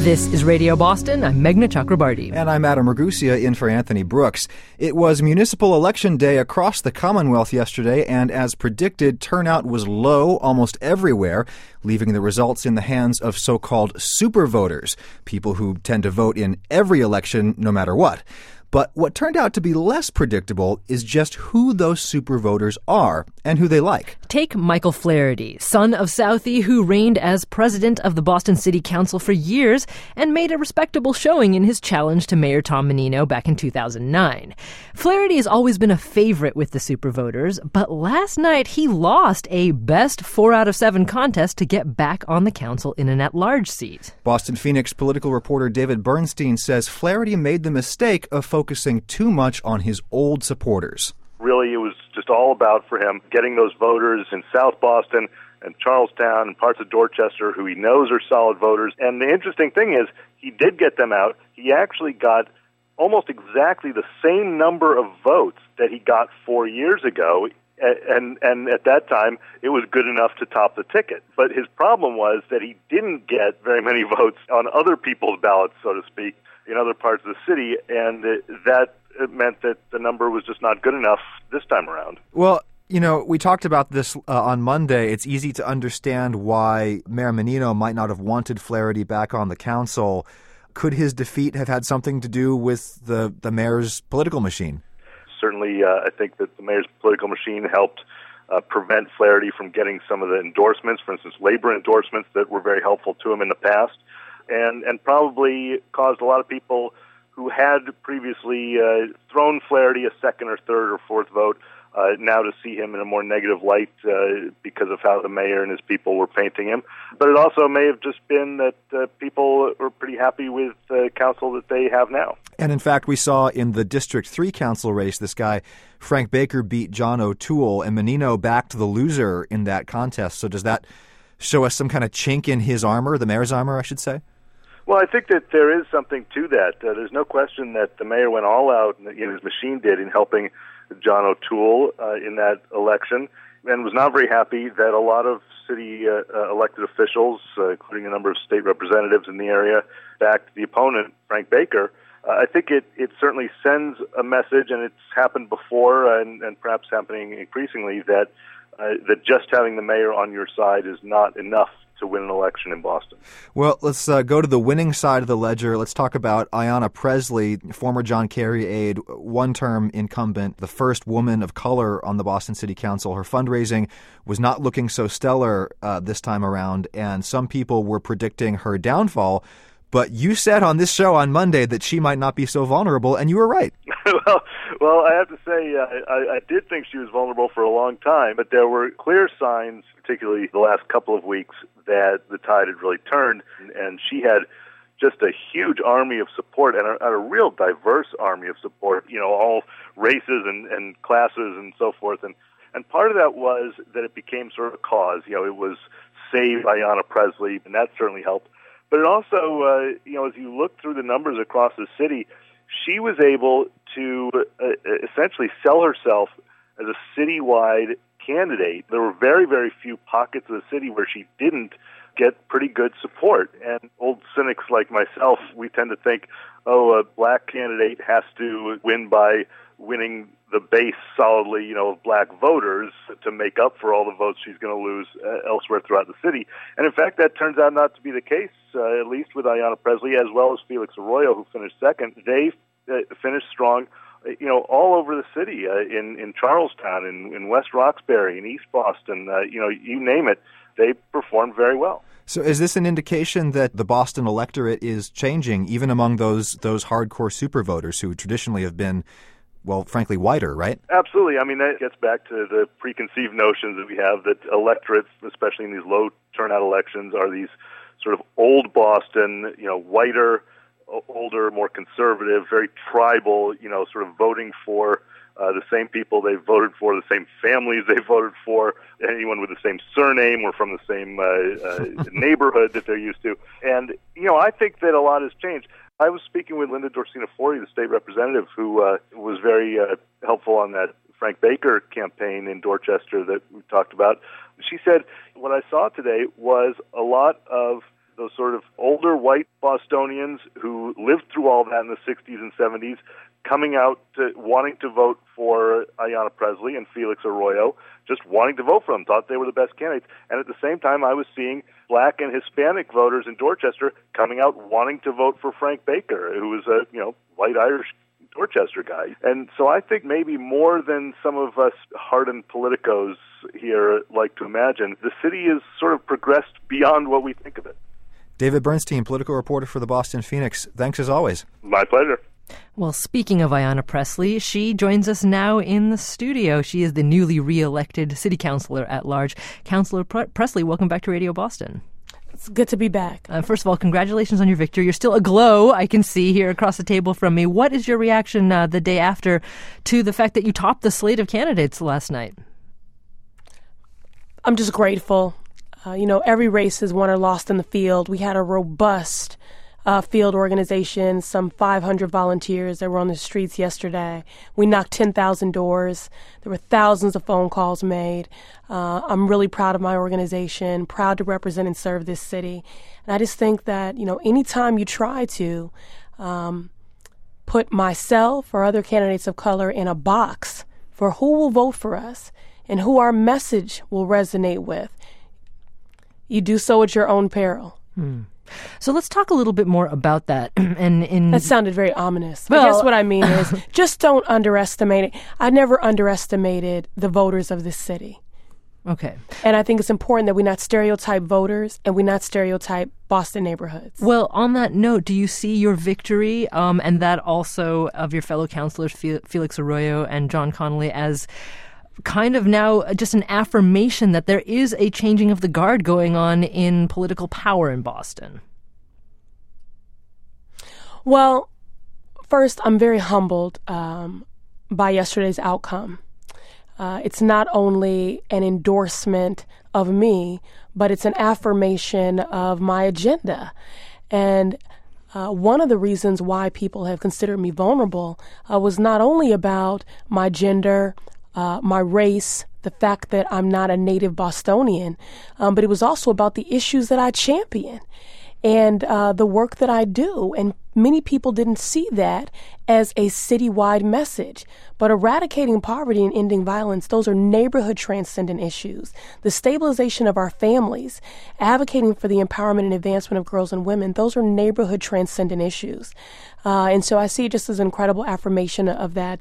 This is Radio Boston. I'm Meghna Chakrabarti. And I'm Adam Ragusia in for Anthony Brooks. It was municipal election day across the Commonwealth yesterday, and as predicted, turnout was low almost everywhere, leaving the results in the hands of so-called super voters, people who tend to vote in every election no matter what. But what turned out to be less predictable is just who those super voters are and who they like. Take Michael Flaherty, son of Southie, who reigned as president of the Boston City Council for years and made a respectable showing in his challenge to Mayor Tom Menino back in 2009. Flaherty has always been a favorite with the super voters, but last night he lost a best 4 out of 7 contest to get back on the council in an at-large seat. Boston Phoenix political reporter David Bernstein says Flaherty made the mistake of focusing too much on his old supporters. Really, it was just all about, for him, getting those voters in South Boston and Charlestown and parts of Dorchester who he knows are solid voters. And the interesting thing is, he did get them out. He actually got almost exactly the same number of votes that he got 4 years ago. And at that time, it was good enough to top the ticket. But his problem was that he didn't get very many votes on other people's ballots, so to speak, in other parts of the city, and that meant that the number was just not good enough this time around. Well, you know, we talked about this on Monday. It's easy to understand why Mayor Menino might not have wanted Flaherty back on the council. Could his defeat have had something to do with the mayor's political machine? Certainly, I think that the mayor's political machine helped prevent Flaherty from getting some of the endorsements, for instance, labor endorsements that were very helpful to him in the past, and probably caused a lot of people who had previously thrown Flaherty a second or third or fourth vote now to see him in a more negative light because of how the mayor and his people were painting him. But it also may have just been that people were pretty happy with the council that they have now. And in fact, we saw in the District 3 council race, this guy, Frank Baker, beat John O'Toole, and Menino backed the loser in that contest. So does that show us some kind of chink in his armor, the mayor's armor, I should say? Well, I think that there is something to that. There's no question that the mayor went all out, his machine did, in helping John O'Toole in that election, and was not very happy that a lot of city elected officials, including a number of state representatives in the area, backed the opponent, Frank Baker. I think it certainly sends a message, and it's happened before and perhaps happening increasingly, that just having the mayor on your side is not enough to win an election in Boston. Well, let's go to the winning side of the ledger. Let's talk about Ayanna Pressley, former John Kerry aide, one-term incumbent, the first woman of color on the Boston City Council. Her fundraising was not looking so stellar this time around, and some people were predicting her downfall. But you said on this show on Monday that she might not be so vulnerable, and you were right. Well, I have to say, I did think she was vulnerable for a long time, but there were clear signs, particularly the last couple of weeks, that the tide had really turned, and she had just a huge army of support and a real diverse army of support, all races and classes and so forth. And part of that was that it became sort of a cause. It was Save Ayanna Pressley, and that certainly helped. But it also, as you look through the numbers across the city, she was able to essentially sell herself as a citywide candidate. There were very, very few pockets of the city where she didn't get pretty good support. And old cynics like myself, we tend to think, a black candidate has to win by winning the base solidly, of black voters to make up for all the votes she's going to lose elsewhere throughout the city. And in fact, that turns out not to be the case, at least with Ayanna Pressley, as well as Felix Arroyo, who finished second. They finished strong, all over the city, in Charlestown, in West Roxbury, in East Boston, you name it, they performed very well. So is this an indication that the Boston electorate is changing, even among those hardcore super voters who traditionally have been, well, frankly, whiter, right? Absolutely. I mean, that gets back to the preconceived notions that we have that electorates, especially in these low turnout elections, are these sort of old Boston, whiter, older, more conservative, very tribal, sort of voting for the same people they voted for, the same families they voted for, anyone with the same surname or from the same neighborhood that they're used to. And, I think that a lot has changed. I was speaking with Linda Dorsina-Forti, the state representative, who was very helpful on that Frank Baker campaign in Dorchester that we talked about. She said, what I saw today was a lot of those sort of older white Bostonians who lived through all that in the 60s and 70s, coming out wanting to vote for Ayanna Pressley and Felix Arroyo, just wanting to vote for them, thought they were the best candidates. And at the same time, I was seeing Black and Hispanic voters in Dorchester coming out wanting to vote for Frank Baker, who was a white Irish Dorchester guy. And so I think maybe more than some of us hardened politicos here like to imagine, the city has sort of progressed beyond what we think of it. David Bernstein, political reporter for the Boston Phoenix. Thanks as always. My pleasure. Well, speaking of Ayanna Pressley, she joins us now in the studio. She is the newly re-elected city councilor at large. Councilor Pressley, welcome back to Radio Boston. It's good to be back. First of all, congratulations on your victory. You're still aglow, I can see here across the table from me. What is your reaction the day after to the fact that you topped the slate of candidates last night? I'm just grateful. Every race is won or lost in the field. We had a robust field organization, some 500 volunteers that were on the streets yesterday. We knocked 10,000 doors. There were thousands of phone calls made. I'm really proud of my organization, proud to represent and serve this city. And I just think that, anytime you try to put myself or other candidates of color in a box for who will vote for us and who our message will resonate with, you do so at your own peril. So let's talk a little bit more about that. That sounded very ominous. Well, I guess what I mean is just don't underestimate it. I never underestimated the voters of this city. Okay. And I think it's important that we not stereotype voters and we not stereotype Boston neighborhoods. Well, on that note, do you see your victory and that also of your fellow councilors, Felix Arroyo and John Connolly, as kind of now just an affirmation that there is a changing of the guard going on in political power in Boston? Well, first, I'm very humbled by yesterday's outcome. It's not only an endorsement of me, but it's an affirmation of my agenda. And one of the reasons why people have considered me vulnerable was not only about my gender, my race, the fact that I'm not a native Bostonian, but it was also about the issues that I champion and the work that I do. And many people didn't see that as a citywide message. But eradicating poverty and ending violence, those are neighborhood transcendent issues. The stabilization of our families, advocating for the empowerment and advancement of girls and women, those are neighborhood transcendent issues. And so I see it just as an incredible affirmation of that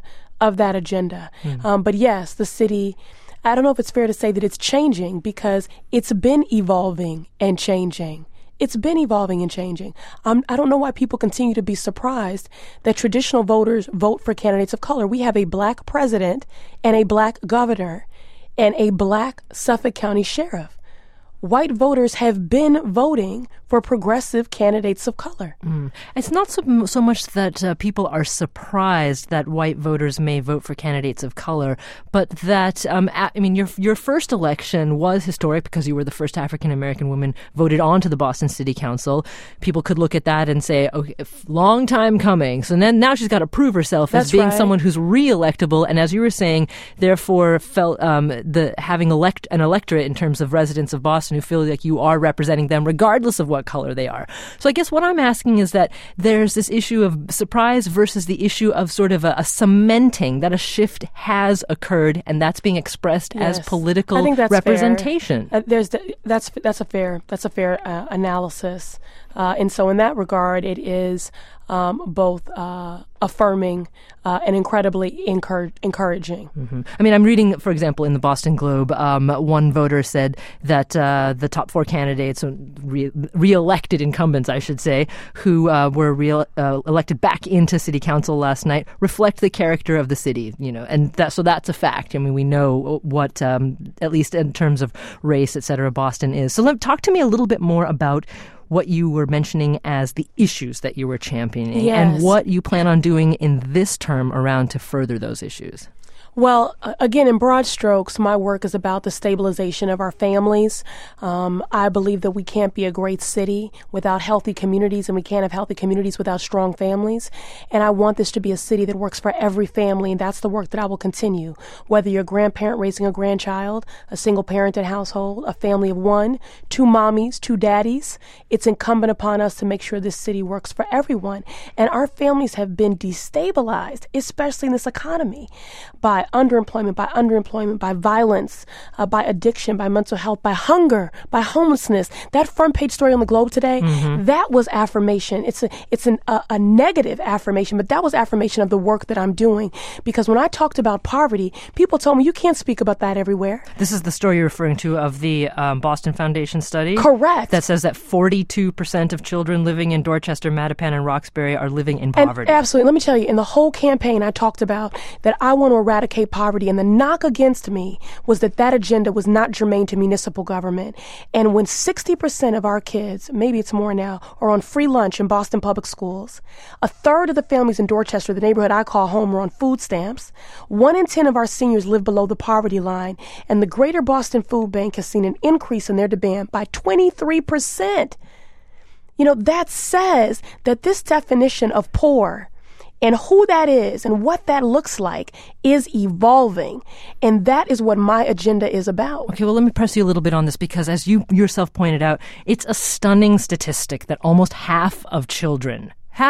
agenda. But yes, the city, I don't know if it's fair to say that it's changing because it's been evolving and changing. It's been evolving and changing. I don't know why people continue to be surprised that traditional voters vote for candidates of color. We have a Black president and a Black governor and a Black Suffolk County sheriff. White voters have been voting for progressive candidates of color. It's not so much that people are surprised that white voters may vote for candidates of color, but that, your first election was historic because you were the first African-American woman voted onto the Boston City Council. People could look at that and say, okay, long time coming. So then now she's got to prove herself as being someone who's re-electable. And as you were saying, therefore felt having an electorate in terms of residents of Boston who feel like you are representing them regardless of what color they are. So I guess what I'm asking is that there's this issue of surprise versus the issue of sort of a cementing that a shift has occurred and that's being expressed as political representation. That's a fair analysis. And so in that regard, it is both affirming and incredibly encouraging. I'm reading, for example, in the Boston Globe, one voter said that the top four candidates, re-elected incumbents, I should say, who were elected back into city council last night, reflect the character of the city, and so that's a fact. We know what, at least in terms of race, et cetera, Boston is. So talk to me a little bit more about what you were mentioning as the issues that you were championing and what you plan on doing in this term around to further those issues. Well, again, in broad strokes, my work is about the stabilization of our families. I believe that we can't be a great city without healthy communities, and we can't have healthy communities without strong families. And I want this to be a city that works for every family, and that's the work that I will continue. Whether you're a grandparent raising a grandchild, a single-parented household, a family of one, 2 mommies, 2 daddies, it's incumbent upon us to make sure this city works for everyone. And our families have been destabilized, especially in this economy, by underemployment, by violence, by addiction, by mental health, by hunger, by homelessness. That front page story on the Globe today, that was affirmation. It's a negative affirmation, but that was affirmation of the work that I'm doing. Because when I talked about poverty, people told me you can't speak about that everywhere. This is the story you're referring to of the Boston Foundation study? Correct. That says that 42% of children living in Dorchester, Mattapan, and Roxbury are living in poverty. And absolutely. Let me tell you, in the whole campaign, I talked about that I want to eradicate poverty, and the knock against me was that agenda was not germane to municipal government. And when 60% of our kids, maybe it's more now, are on free lunch in Boston public schools, a third of the families in Dorchester, the neighborhood I call home, are on food stamps, 1 in 10 of our seniors live below the poverty line, and the Greater Boston Food Bank has seen an increase in their demand by 23%. That says that this definition of poor and who that is and what that looks like is evolving. And that is what my agenda is about. Okay, well, let me press you a little bit on this, because as you yourself pointed out, it's a stunning statistic that almost half of children,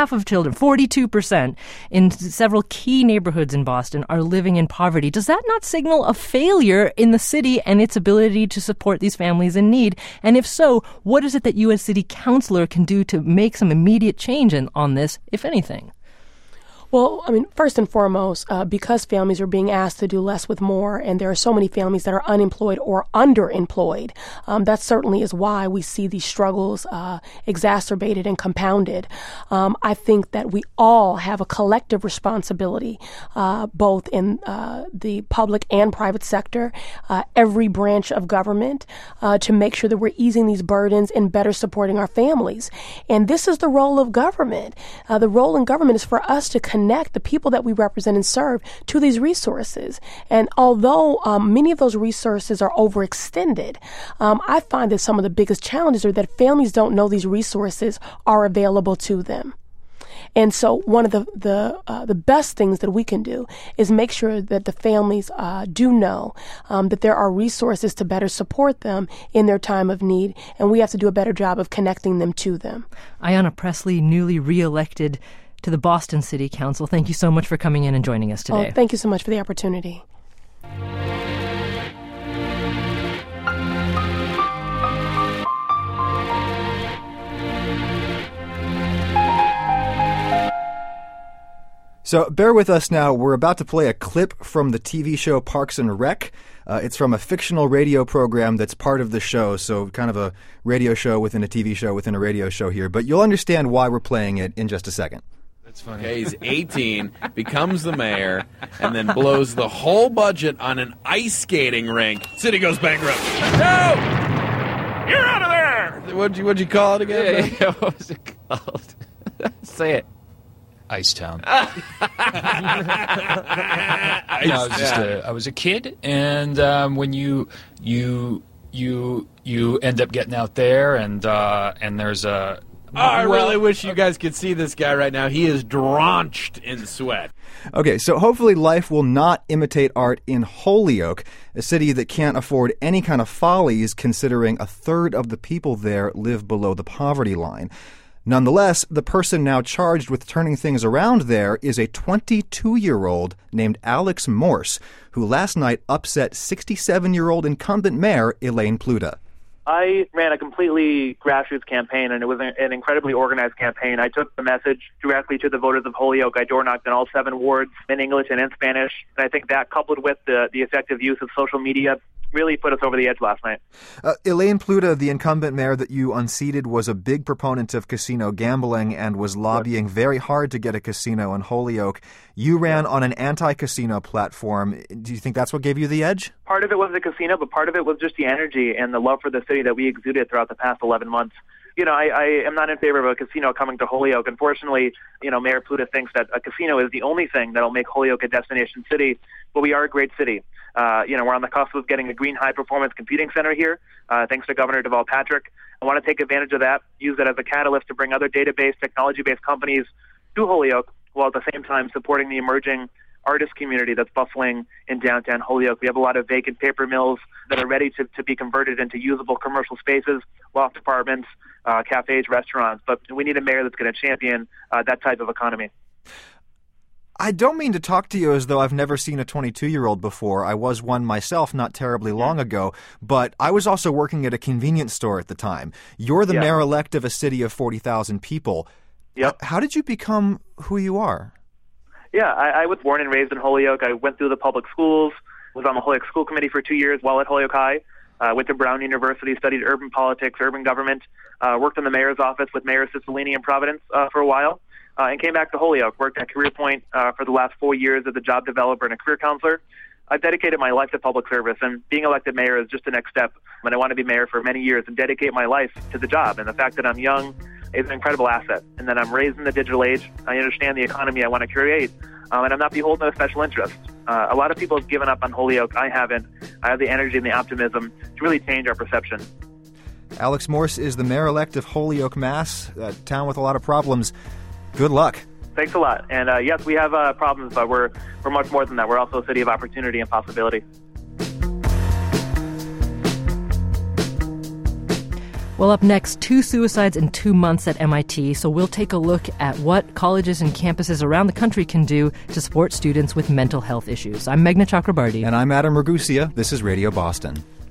42% in several key neighborhoods in Boston are living in poverty. Does that not signal a failure in the city and its ability to support these families in need? And if so, what is it that you as city councilor can do to make some immediate change on this, if anything? Well, first and foremost, because families are being asked to do less with more, and there are so many families that are unemployed or underemployed, that certainly is why we see these struggles exacerbated and compounded. I think that we all have a collective responsibility, both in the public and private sector, every branch of government, to make sure that we're easing these burdens and better supporting our families. And this is the role of government. The role in government is for us to connect the people that we represent and serve to these resources. And although many of those resources are overextended, I find that some of the biggest challenges are that families don't know these resources are available to them. And so one of the best things that we can do is make sure that the families do know that there are resources to better support them in their time of need, and we have to do a better job of connecting them to them. Ayanna Pressley, newly reelected to the Boston City Council, thank you so much for coming in and joining us today. Oh, thank you so much for the opportunity. So bear with us now. We're about to play a clip from the TV show Parks and Rec. It's from a fictional radio program that's part of the show, so kind of a radio show within a TV show within a radio show here. But you'll understand why we're playing it in just a second. That's funny. Okay, he's 18, becomes the mayor, and then blows the whole budget on an ice skating rink. City goes bankrupt. No! You're out of there! What'd you call it again? Yeah, what was it called? Say it. Icetown. I was a kid, and when you end up getting out there, and there's a. I really wish you guys could see this guy right now. He is drenched in sweat. Okay, so hopefully life will not imitate art in Holyoke, a city that can't afford any kind of follies, considering a third of the people there live below the poverty line. Nonetheless, the person now charged with turning things around there is a 22-year-old named Alex Morse, who last night upset 67-year-old incumbent mayor Elaine Pluta. I ran a completely grassroots campaign, and it was an incredibly organized campaign. I took the message directly to the voters of Holyoke. I door-knocked in all 7 wards in English and in Spanish, and I think that, coupled with the effective use of social media, really put us over the edge last night. Elaine Pluta, the incumbent mayor that you unseated, was a big proponent of casino gambling and was lobbying very hard to get a casino in Holyoke. You ran on an anti-casino platform. Do you think that's what gave you the edge? Part of it was the casino, but part of it was just the energy and the love for the city that we exuded throughout the past 11 months. I am not in favor of a casino coming to Holyoke. Unfortunately, Mayor Pluta thinks that a casino is the only thing that'll make Holyoke a destination city, but we are a great city. We're on the cusp of getting a green high-performance computing center here, thanks to Governor Deval Patrick. I want to take advantage of that, use it as a catalyst to bring other database, technology-based companies to Holyoke, while at the same time supporting the emerging artist community that's bustling in downtown Holyoke. We have a lot of vacant paper mills that are ready to be converted into usable commercial spaces, loft apartments, cafes, restaurants. But we need a mayor that's going to champion that type of economy. I don't mean to talk to you as though I've never seen a 22-year-old before. I was one myself not terribly long ago, but I was also working at a convenience store at the time. You're the mayor-elect of a city of 40,000 people. Yep. How did you become who you are? Yeah, I was born and raised in Holyoke. I went through the public schools, was on the Holyoke School Committee for 2 years while at Holyoke High. Went to Brown University, studied urban politics, urban government, worked in the mayor's office with Mayor Cicilline in Providence for a while, and came back to Holyoke, worked at CareerPoint for the last 4 years as a job developer and a career counselor. I've dedicated my life to public service, and being elected mayor is just the next step. And I want to be mayor for many years and dedicate my life to the job. And the fact that I'm young is an incredible asset, and that I'm raised in the digital age. I understand the economy I want to create, and I'm not beholden to a special interest. A lot of people have given up on Holyoke. I haven't. I have the energy and the optimism to really change our perception. Alex Morse is the mayor-elect of Holyoke, Mass., a town with a lot of problems. Good luck. Thanks a lot. And yes, we have problems, but we're much more than that. We're also a city of opportunity and possibility. Well, up next, 2 suicides in 2 months at MIT, so we'll take a look at what colleges and campuses around the country can do to support students with mental health issues. I'm Meghna Chakrabarti. And I'm Adam Ragusea. This is Radio Boston.